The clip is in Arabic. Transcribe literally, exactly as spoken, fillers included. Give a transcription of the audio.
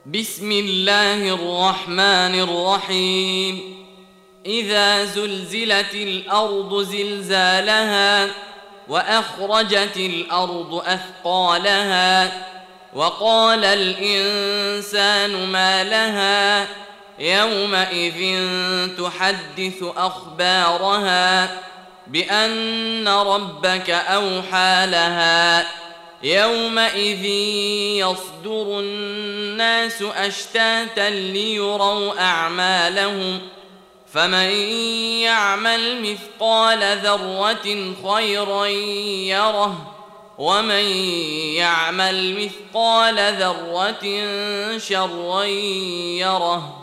بسم الله الرحمن الرحيم إذا زلزلت الأرض زلزالها وأخرجت الأرض أثقالها وقال الإنسان ما لها يومئذ تحدث أخبارها بأن ربك أوحى لها يومئذ يصدر الناس أشتاتا ليروا أعمالهم فمن يعمل مثقال ذرة خيرا يره ومن يعمل مثقال ذرة شرا يره